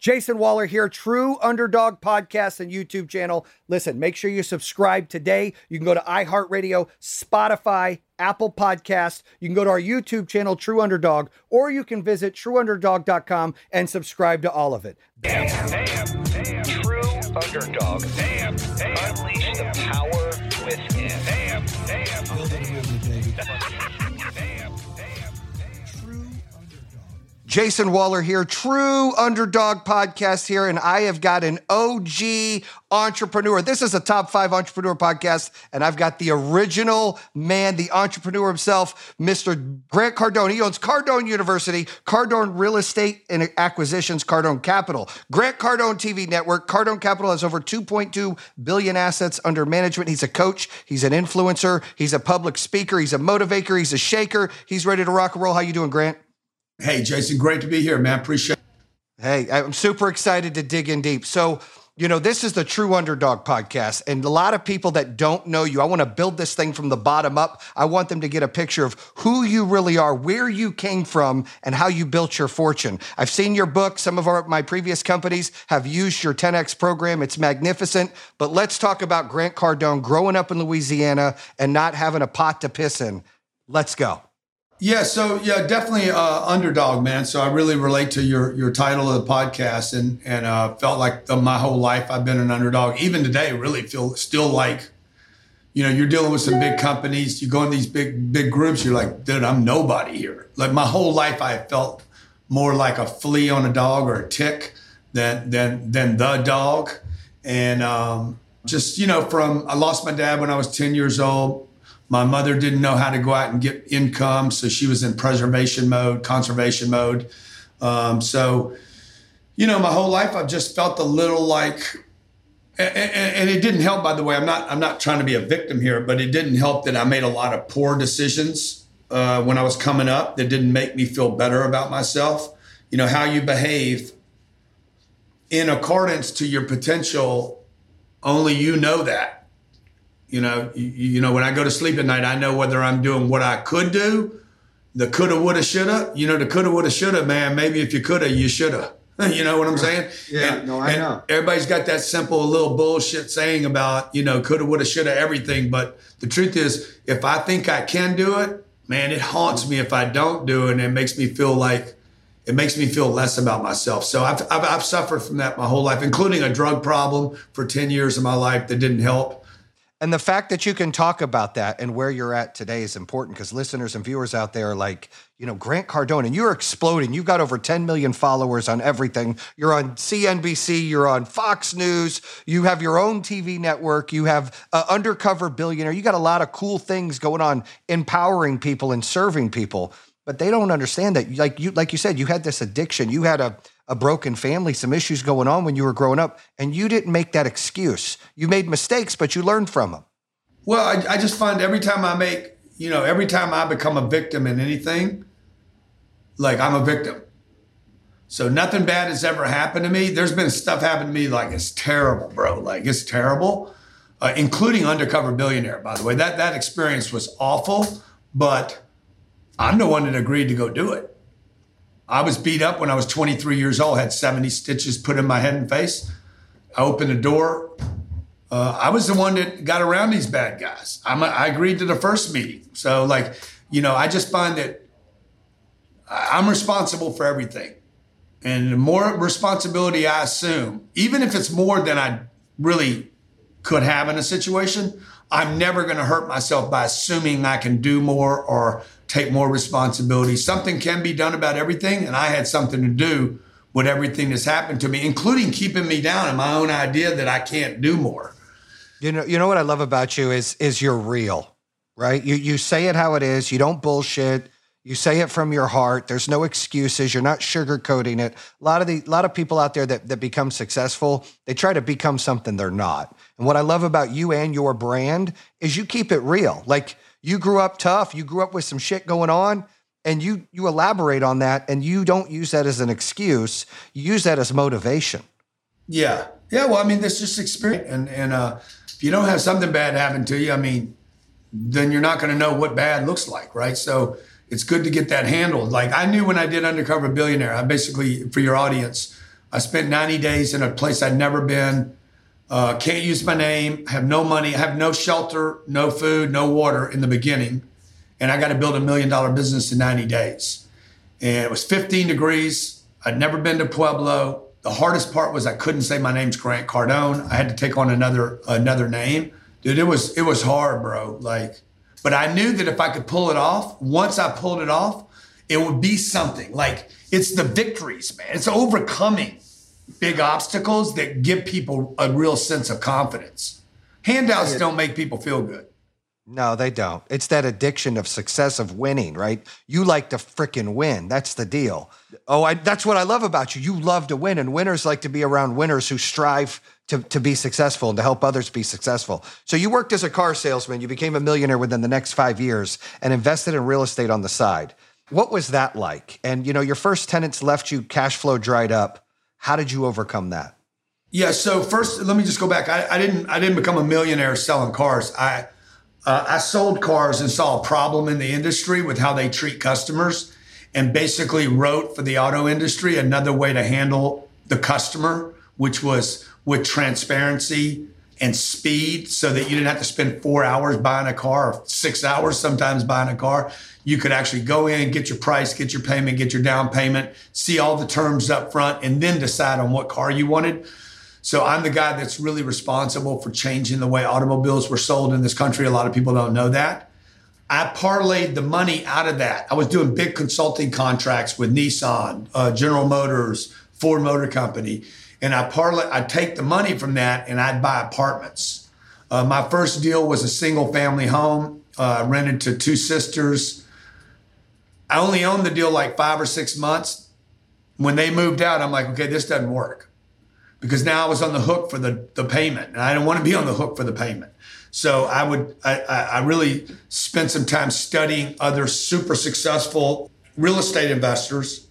Jason Waller here, True Underdog Podcast and YouTube channel. Listen, make sure you subscribe today. You can go to iHeartRadio, Spotify, Apple Podcasts. You can go to our YouTube channel, True Underdog, or you can visit trueunderdog.com and subscribe to all of it. Damn. True Underdog. Damn. Unleash the power within. Damn. Jason Waller here, True Underdog Podcast here, and I have got an OG entrepreneur. This is a top 5 entrepreneur podcast, and I've got the original man, the entrepreneur himself, Mr. Grant Cardone. He owns Cardone University, Cardone Real Estate and Acquisitions, Cardone Capital, Grant Cardone TV Network. Cardone Capital has over 2.2 billion assets under management. He's a coach. He's an influencer. He's a public speaker. He's a motivator. He's a shaker. He's ready to rock and roll. How you doing, Grant? Hey, Jason, great to be here, man. Appreciate it. Hey, I'm super excited to dig in deep. So, this is the True Underdog Podcast, and a lot of people that don't know you, I want to build this thing from the bottom up. I want them to get a picture of who you really are, where you came from, and how you built your fortune. I've seen your book. Some of my previous companies have used your 10X program. It's magnificent. But let's talk about Grant Cardone growing up in Louisiana and not having a pot to piss in. Let's go. Yeah, definitely underdog, man. So I really relate to your title of the podcast, and felt like my whole life I've been an underdog. Even today, really feel still like, you're dealing with some big companies. You go in these big groups, you're like, dude, I'm nobody here. Like my whole life, I felt more like a flea on a dog or a tick than the dog. And I lost my dad when I was 10 years old. My mother didn't know how to go out and get income, so she was in conservation mode. My whole life I've just felt a little like, and it didn't help, by the way. I'm not trying to be a victim here, but it didn't help that I made a lot of poor decisions when I was coming up that didn't make me feel better about myself. How you behave in accordance to your potential, only you know that. When I go to sleep at night, I know whether I'm doing what I could do, the coulda, woulda, shoulda. The coulda, woulda, shoulda, man. Maybe if you coulda, you shoulda. You know what I'm saying? Yeah, I know. Everybody's got that simple little bullshit saying about, coulda, woulda, shoulda, everything. But the truth is, if I think I can do it, man, it haunts me if I don't do it. And it makes me feel less about myself. So I've suffered from that my whole life, including a drug problem for 10 years of my life that didn't help. And the fact that you can talk about that and where you're at today is important because listeners and viewers out there are like, Grant Cardone, and you're exploding. You've got over 10 million followers on everything. You're on CNBC, you're on Fox News, you have your own TV network, you have Undercover Billionaire. You got a lot of cool things going on, empowering people and serving people. But they don't understand that, like you said, you had this addiction. You had a broken family, some issues going on when you were growing up, and you didn't make that excuse. You made mistakes, but you learned from them. Well, I just find every time I become a victim in anything, like I'm a victim. So nothing bad has ever happened to me. There's been stuff happen to me like it's terrible, bro. Like it's terrible, including Undercover Billionaire, by the way. That experience was awful, but I'm the one that agreed to go do it. I was beat up when I was 23 years old, had 70 stitches put in my head and face. I opened the door. I was the one that got around these bad guys. I agreed to the first meeting. So I just find that I'm responsible for everything. And the more responsibility I assume, even if it's more than I really could have in a situation, I'm never going to hurt myself by assuming I can do more or take more responsibility. Something can be done about everything, and I had something to do with everything that's happened to me, including keeping me down in my own idea that I can't do more. You know what I love about you is you're real, right? You say it how it is. You don't bullshit. You say it from your heart. There's no excuses. You're not sugarcoating it. A lot of people out there that become successful, they try to become something they're not. And what I love about you and your brand is you keep it real. Like you grew up tough. You grew up with some shit going on, and you elaborate on that, and you don't use that as an excuse. You use that as motivation. Yeah. Well, I mean, that's just experience. And if you don't have something bad happen to you, then you're not going to know what bad looks like, right? So it's good to get that handled. Like I knew when I did Undercover Billionaire, I basically, for your audience, I spent 90 days in a place I'd never been. Can't use my name, have no money, have no shelter, no food, no water in the beginning. And I got to build $1 million business in 90 days. And it was 15 degrees. I'd never been to Pueblo. The hardest part was I couldn't say my name's Grant Cardone. I had to take on another name. Dude, it was hard, bro. But I knew that if I could pull it off, once I pulled it off, it would be something. Like, it's the victories, man. It's overcoming big obstacles that give people a real sense of confidence. Handouts don't make people feel good. No, they don't. It's that addiction of success, of winning, right? You like to frickin' win. That's the deal. That's what I love about you. You love to win, and winners like to be around winners who strive to be successful and to help others be successful. So you worked as a car salesman. You became a millionaire within the next 5 years and invested in real estate on the side. What was that like? And, your first tenants left you, cash flow dried up. How did you overcome that? Yeah. So first, let me just go back. I didn't become a millionaire selling cars. I sold cars and saw a problem in the industry with how they treat customers, and basically wrote for the auto industry another way to handle the customer, which was with transparency and speed, so that you didn't have to spend 4 hours buying a car, or 6 hours sometimes buying a car. You could actually go in, get your price, get your payment, get your down payment, see all the terms up front, and then decide on what car you wanted. So I'm the guy that's really responsible for changing the way automobiles were sold in this country. A lot of people don't know that. I parlayed the money out of that. I was doing big consulting contracts with Nissan, General Motors, Ford Motor Company. And I'd take the money from that and I'd buy apartments. My first deal was a single family home, rented to two sisters. I only owned the deal like 5 or 6 months. When they moved out, I'm like, okay, this doesn't work. Because now I was on the hook for the payment, and I didn't want to be on the hook for the payment. So I really spent some time studying other super successful real estate investors,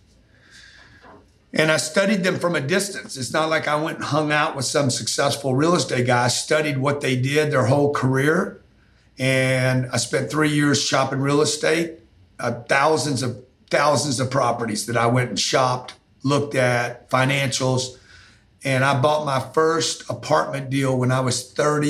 and I studied them from a distance. It's not like I went and hung out with some successful real estate guy. I studied what they did their whole career, and I spent 3 years shopping real estate, thousands of properties that I went and shopped, looked at, financials. And I bought my first apartment deal when I was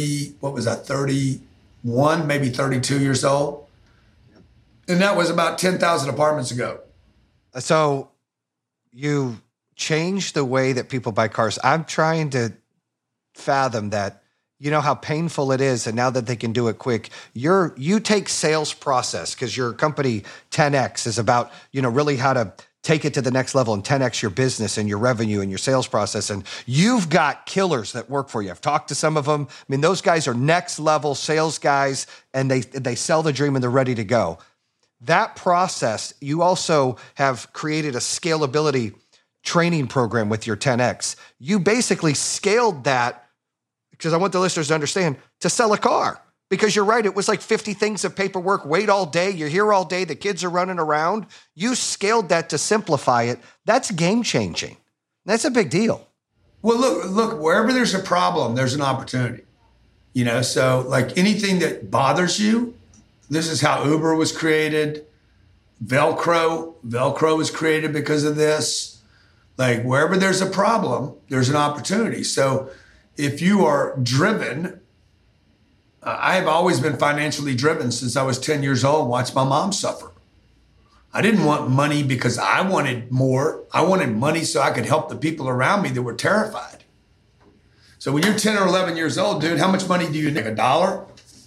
31, maybe 32 years old. And that was about 10,000 apartments ago. So you changed the way that people buy cars. I'm trying to fathom that, how painful it is. And now that they can do it quick, you take sales process, because your company 10X is about, really how to take it to the next level and 10X your business and your revenue and your sales process. And you've got killers that work for you. I've talked to some of them. I mean, those guys are next level sales guys, and they sell the dream and they're ready to go. That process, you also have created a scalability training program with your 10X. You basically scaled that, because I want the listeners to understand, to sell a car. Because you're right, it was like 50 things of paperwork, wait all day, you're here all day, the kids are running around. You scaled that to simplify it. That's game changing. That's a big deal. Well, look, wherever there's a problem, there's an opportunity. So like anything that bothers you, this is how Uber was created. Velcro was created because of this. Like wherever there's a problem, there's an opportunity. So if you are driven, I have always been financially driven since I was 10 years old, watched my mom suffer. I didn't want money because I wanted more. I wanted money so I could help the people around me that were terrified. So when you're 10 or 11 years old, dude, how much money do you need? $1? $5,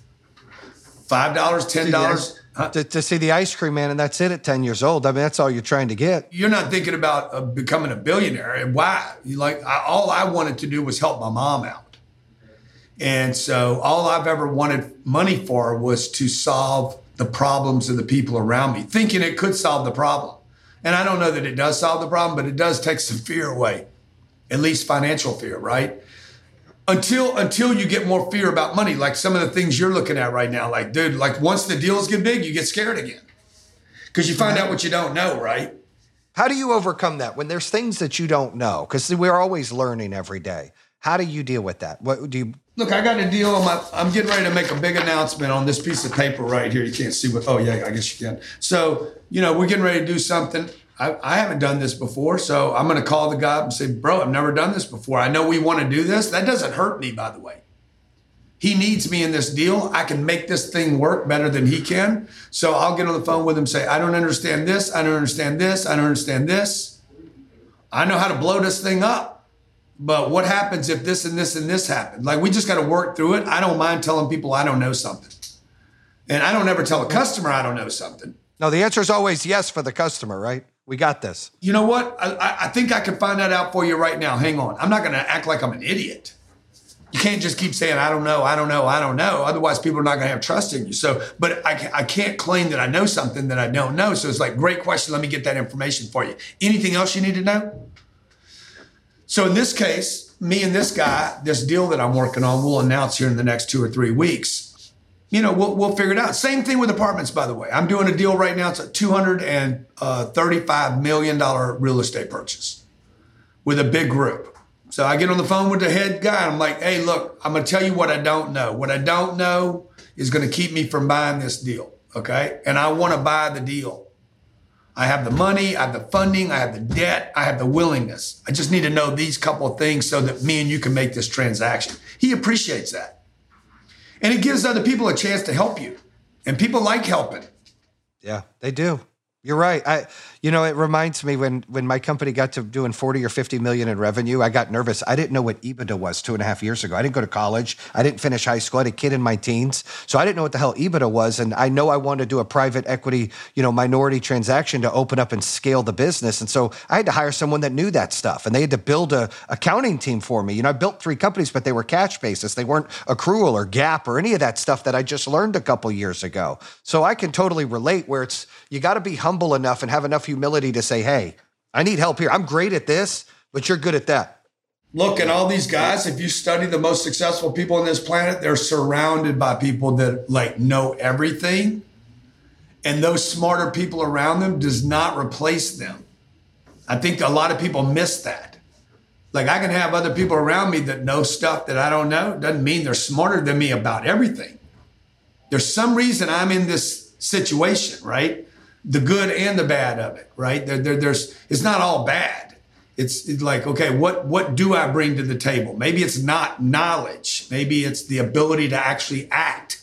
$10? Huh? To see the ice cream man, and that's it at 10 years old. I mean, that's all you're trying to get. You're not thinking about becoming a billionaire. And why? All I wanted to do was help my mom out. And so all I've ever wanted money for was to solve the problems of the people around me, thinking it could solve the problem. And I don't know that it does solve the problem, but it does take some fear away, at least financial fear, right? Until you get more fear about money, like some of the things you're looking at right now. Like, dude, like once the deals get big, you get scared again because you find out what you don't know, right? How do you overcome that when there's things that you don't know? Because we're always learning every day. How do you deal with that? What do you... Look, I got a deal I'm getting ready to make a big announcement on this piece of paper right here. You can't see what, oh yeah, I guess you can. So, we're getting ready to do something. I haven't done this before, so I'm going to call the guy up and say, bro, I've never done this before. I know we want to do this. That doesn't hurt me, by the way. He needs me in this deal. I can make this thing work better than he can. So I'll get on the phone with him and say, I don't understand this. I don't understand this. I don't understand this. I know how to blow this thing up. But what happens if this and this and this happen? Like, we just got to work through it. I don't mind telling people I don't know something. And I don't ever tell a customer I don't know something. No, the answer is always yes for the customer, right? We got this. You know what? I think I can find that out for you right now. Hang on. I'm not going to act like I'm an idiot. You can't just keep saying, I don't know, I don't know, I don't know. Otherwise, people are not going to have trust in you. So, but I can't claim that I know something that I don't know. So it's like, great question. Let me get that information for you. Anything else you need to know? So in this case, me and this guy, this deal that I'm working on, we'll announce here in the next 2 or 3 weeks. You know, we'll figure it out. Same thing with apartments, by the way. I'm doing a deal right now. It's a $235 million real estate purchase with a big group. So I get on the phone with the head guy. And I'm like, hey, look, I'm going to tell you what I don't know. What I don't know is going to keep me from buying this deal, okay? And I want to buy the deal. I have the money, I have the funding, I have the debt, I have the willingness. I just need to know these couple of things so that me and you can make this transaction. He appreciates that. And it gives other people a chance to help you. And people like helping. Yeah, they do. You're right. It reminds me when my company got to doing 40 or 50 million in revenue, I got nervous. I didn't know what EBITDA was 2.5 years ago. I didn't go to college. I didn't finish high school. I had a kid in my teens. So I didn't know what the hell EBITDA was. And I know I wanted to do a private equity, minority transaction to open up and scale the business. And so I had to hire someone that knew that stuff. And they had to build a accounting team for me. I built 3 companies, but they were cash basis. They weren't accrual or GAAP or any of that stuff that I just learned a couple years ago. So I can totally relate where you got to be humble enough and have enough humility to say, hey, I need help here. I'm great at this, but you're good at that. Look, and all these guys, if you study the most successful people on this planet, they're surrounded by people that know everything. And those smarter people around them does not replace them. I think a lot of people miss that. Like, I can have other people around me that know stuff that I don't know. Doesn't mean they're smarter than me about everything. There's some reason I'm in this situation, right? The good and the bad of it, right? It's not all bad. It's like, okay, what do I bring to the table? Maybe it's not knowledge. Maybe it's the ability to actually act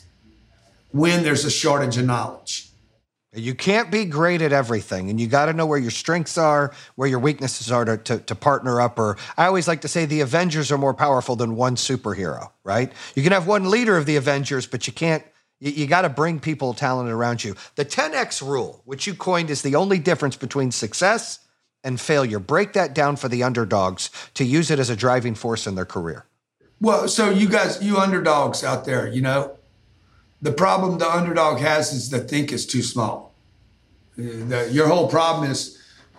when there's a shortage of knowledge. You can't be great at everything, and you got to know where your strengths are, where your weaknesses are to partner up. Or I always like to say the Avengers are more powerful than one superhero, right? You can have one leader of the Avengers, but you can't. You got to bring people talented around you. The 10X rule, which you coined, is the only difference between success and failure. Break that down for the underdogs to use it as a driving force in their career. Well, so you guys, you underdogs out there, the problem the underdog has is the think is too small. Your whole problem is,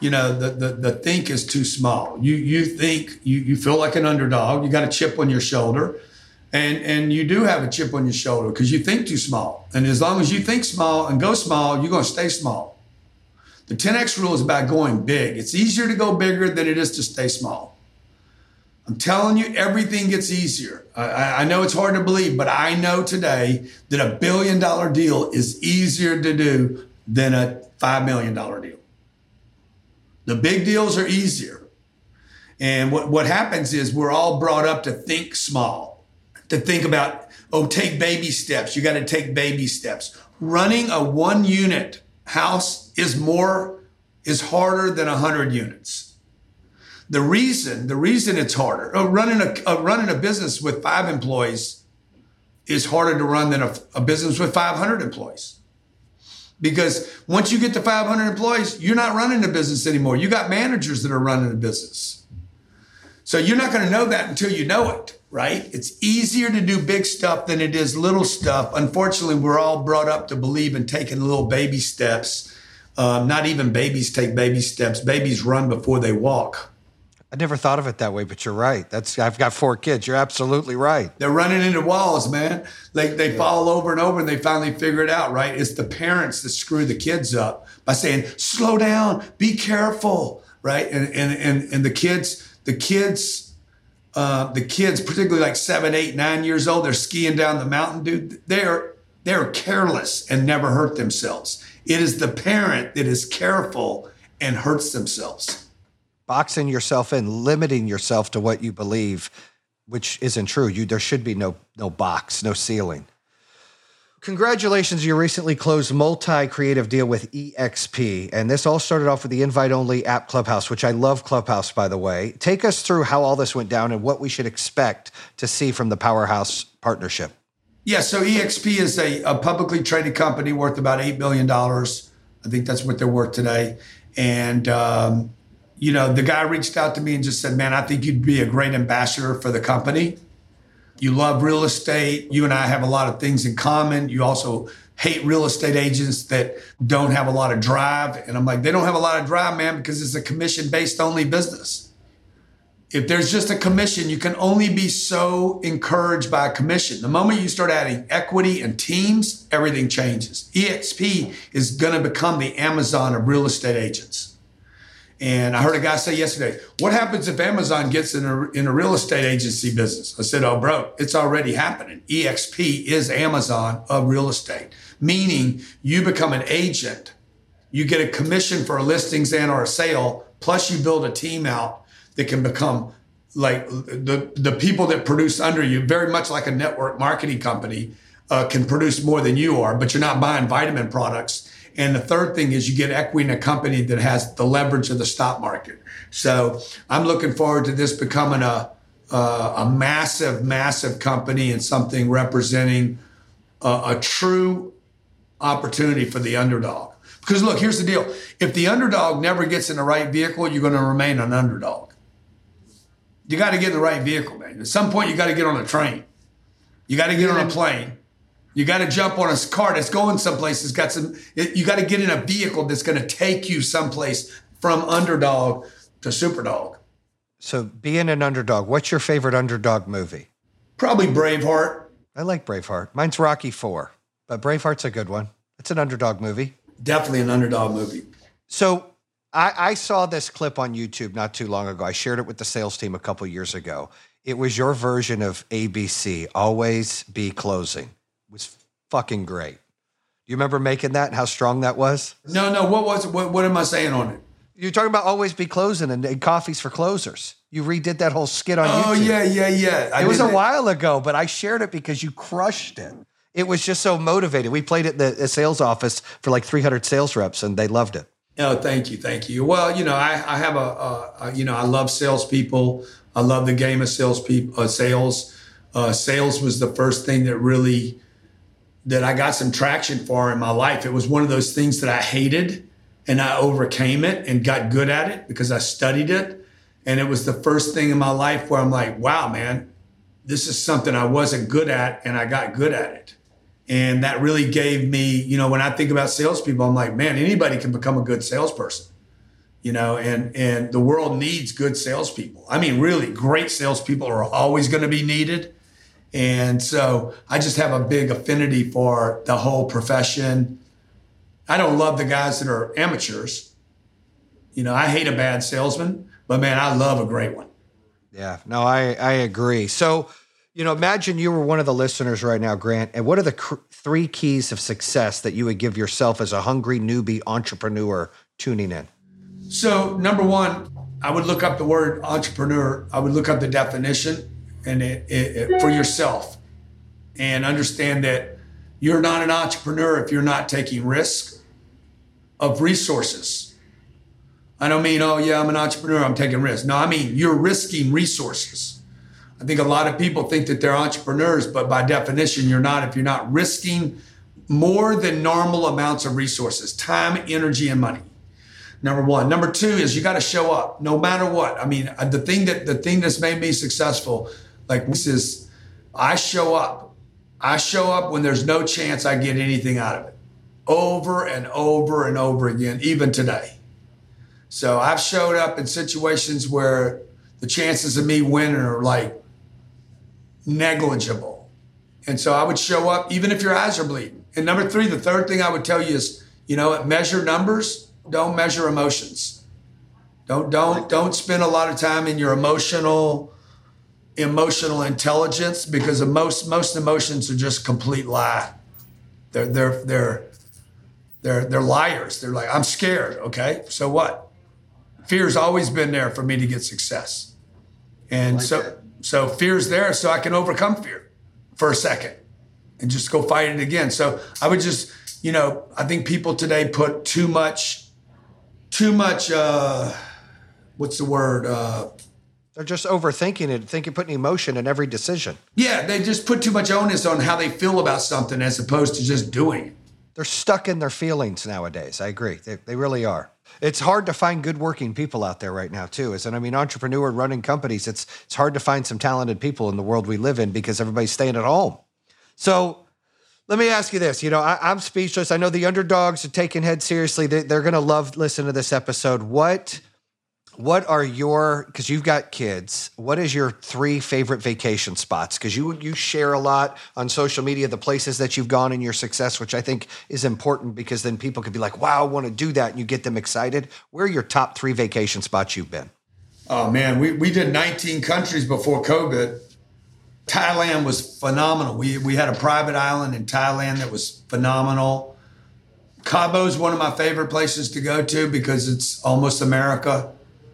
the think is too small. You think, you feel like an underdog. You got a chip on your shoulder. And you do have a chip on your shoulder because you think too small. And as long as you think small and go small, you're going to stay small. The 10X rule is about going big. It's easier to go bigger than it is to stay small. I'm telling you, everything gets easier. I know it's hard to believe, but I know today that $1 billion deal is easier to do than a $5 million deal. The big deals are easier. And what happens is we're all brought up to think small. To think about, take baby steps. You got to take baby steps. Running a 1-unit house is harder than 100 units. The reason it's harder, running a business with 5 employees is harder to run than a business with 500 employees. Because once you get to 500 employees, you're not running a business anymore. You got managers that are running a business. So you're not going to know that until you know it, right? It's easier to do big stuff than it is little stuff. Unfortunately, we're all brought up to believe in taking little baby steps. Not even babies take baby steps. Babies run before they walk. I never thought of it that way, but you're right. I've got 4 kids. You're absolutely right. They're running into walls, man. They fall over and over and they finally figure it out, right? It's the parents that screw the kids up by saying, slow down, be careful, right? And the kids, particularly like 7, 8, 9 years old, they're skiing down the mountain, dude. They're careless and never hurt themselves. It is the parent that is careful and hurts themselves. Boxing yourself in, limiting yourself to what you believe, which isn't true. There should be no box, no ceiling. Congratulations, you recently closed multi-creative deal with EXP, and this all started off with the invite-only app Clubhouse, which I love Clubhouse, by the way. Take us through how all this went down and what we should expect to see from the Powerhouse partnership. Yeah, so EXP is a publicly traded company worth about $8 billion. I think that's what they're worth today. And, the guy reached out to me and just said, man, I think you'd be a great ambassador for the company. You love real estate. You and I have a lot of things in common. You also hate real estate agents that don't have a lot of drive. And I'm like, they don't have a lot of drive, man, because it's a commission-based only business. If there's just a commission, you can only be so encouraged by a commission. The moment you start adding equity and teams, everything changes. EXP is going to become the Amazon of real estate agents. And I heard a guy say yesterday, what happens if Amazon gets in a real estate agency business? I said, oh, bro, it's already happening. EXP is Amazon of real estate, meaning you become an agent. You get a commission for listings and or a sale, plus you build a team out that can become like the people that produce under you, very much like a network marketing company, can produce more than you are, but you're not buying vitamin products. And the third thing is you get equity in a company that has the leverage of the stock market. So I'm looking forward to this becoming a massive, massive company and something representing a true opportunity for the underdog. Because look, here's the deal. If the underdog never gets in the right vehicle, you're going to remain an underdog. You got to get in the right vehicle, man. At some point, you got to get on a train. You got to get on a plane. You got to jump on a car that's going someplace. You got to get in a vehicle that's going to take you someplace from underdog to superdog. So being an underdog, what's your favorite underdog movie? Probably Braveheart. I like Braveheart. Mine's Rocky IV, but Braveheart's a good one. It's an underdog movie. Definitely an underdog movie. So I saw this clip on YouTube not too long ago. I shared it with the sales team a couple years ago. It was your version of ABC, Always Be Closing. Was fucking great. Do you remember making that and how strong that was? No. What was it? What am I saying on it? You're talking about Always Be Closing and coffees for closers. You redid that whole skit on YouTube. Oh, yeah. It was a while ago, but I shared it because you crushed it. It was just so motivated. We played it in the sales office for like 300 sales reps and they loved it. Oh, thank you. Well, I have I love salespeople. I love the game of salespeople. Sales was the first thing that I got some traction for in my life. It was one of those things that I hated and I overcame it and got good at it because I studied it. And it was the first thing in my life where I'm like, wow, man, this is something I wasn't good at and I got good at it. And that really gave me, when I think about salespeople, I'm like, man, anybody can become a good salesperson, and the world needs good salespeople. I mean, really great salespeople are always going to be needed. And so I just have a big affinity for the whole profession. I don't love the guys that are amateurs. I hate a bad salesman, but man, I love a great one. Yeah, no, I agree. So, imagine you were one of the listeners right now, Grant, and what are the three keys of success that you would give yourself as a hungry newbie entrepreneur tuning in? So number one, I would look up the word entrepreneur. I would look up the definition and it for yourself and understand that you're not an entrepreneur if you're not taking risk of resources. I don't mean, oh yeah, I'm an entrepreneur, I'm taking risks. No, I mean, you're risking resources. I think a lot of people think that they're entrepreneurs, but by definition, you're not if you're not risking more than normal amounts of resources, time, energy, and money. Number one. Number two is you got to show up no matter what. I mean, the thing that's made me successful, like this is, I show up. I show up when there's no chance I get anything out of it. Over and over and over again, even today. So I've showed up in situations where the chances of me winning are like negligible. And so I would show up even if your eyes are bleeding. And number three, the third thing I would tell you is, measure numbers, don't measure emotions. Don't spend a lot of time in your emotional intelligence because most emotions are just complete lie. They're liars. They're like, I'm scared. Okay, so what? Fear's always been there for me to get success. And so fear's there so I can overcome fear for a second and just go fight it again. So I would just, I think people today put too much, what's the word? They're just overthinking it, putting emotion in every decision. Yeah, they just put too much onus on how they feel about something as opposed to just doing it. They're stuck in their feelings nowadays. I agree. They really are. It's hard to find good working people out there right now too. Entrepreneur running companies, it's hard to find some talented people in the world we live in because everybody's staying at home. So let me ask you this. I'm speechless. I know the underdogs are taking head seriously. They're going to love listening to this episode. What are because you've got kids, what is your 3 favorite vacation spots? Because you share a lot on social media, the places that you've gone in your success, which I think is important because then people could be like, wow, I want to do that. And you get them excited. Where are your top 3 vacation spots you've been? Oh man, we did 19 countries before COVID. Thailand was phenomenal. We had a private island in Thailand that was phenomenal. Cabo is one of my favorite places to go to because it's almost America.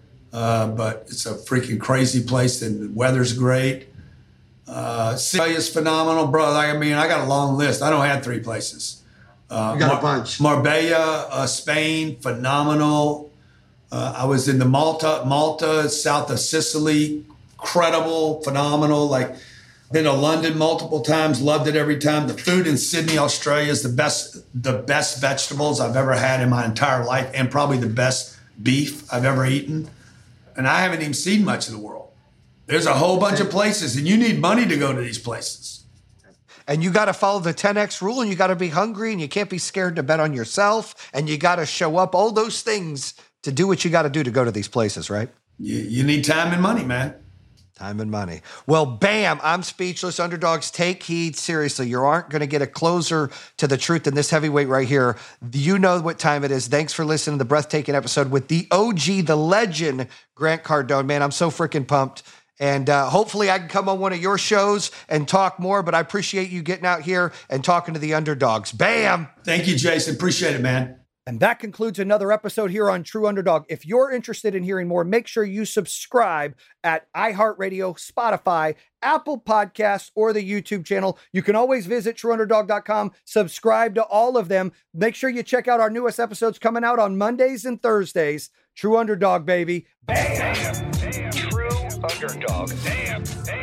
But it's a freaking crazy place and the weather's great. Australia's phenomenal, bro. I got a long list. I don't have 3 places. You got a bunch. Marbella, Spain, phenomenal. I was in Malta, south of Sicily, incredible, phenomenal. Been to London multiple times, loved it every time. The food in Sydney, Australia is the best vegetables I've ever had in my entire life and probably the best beef I've ever eaten. And I haven't even seen much of the world. There's a whole bunch of places, and you need money to go to these places. And you got to follow the 10X rule, and you got to be hungry, and you can't be scared to bet on yourself, and you got to show up, all those things to do what you got to do to go to these places, right? You need time and money, man. Time and money. Well, bam, I'm speechless. Underdogs, take heed seriously. You aren't going to get a closer to the truth than this heavyweight right here. You know what time it is. Thanks for listening to the breathtaking episode with the OG, the legend, Grant Cardone. Man, I'm so freaking pumped. And hopefully I can come on one of your shows and talk more, but I appreciate you getting out here and talking to the underdogs. Bam! Thank you, Jason. Appreciate it, man. And that concludes another episode here on True Underdog. If you're interested in hearing more, make sure you subscribe at iHeartRadio, Spotify, Apple Podcasts, or the YouTube channel. You can always visit TrueUnderdog.com, subscribe to all of them. Make sure you check out our newest episodes coming out on Mondays and Thursdays. True Underdog, baby. Damn. True Underdog. Damn.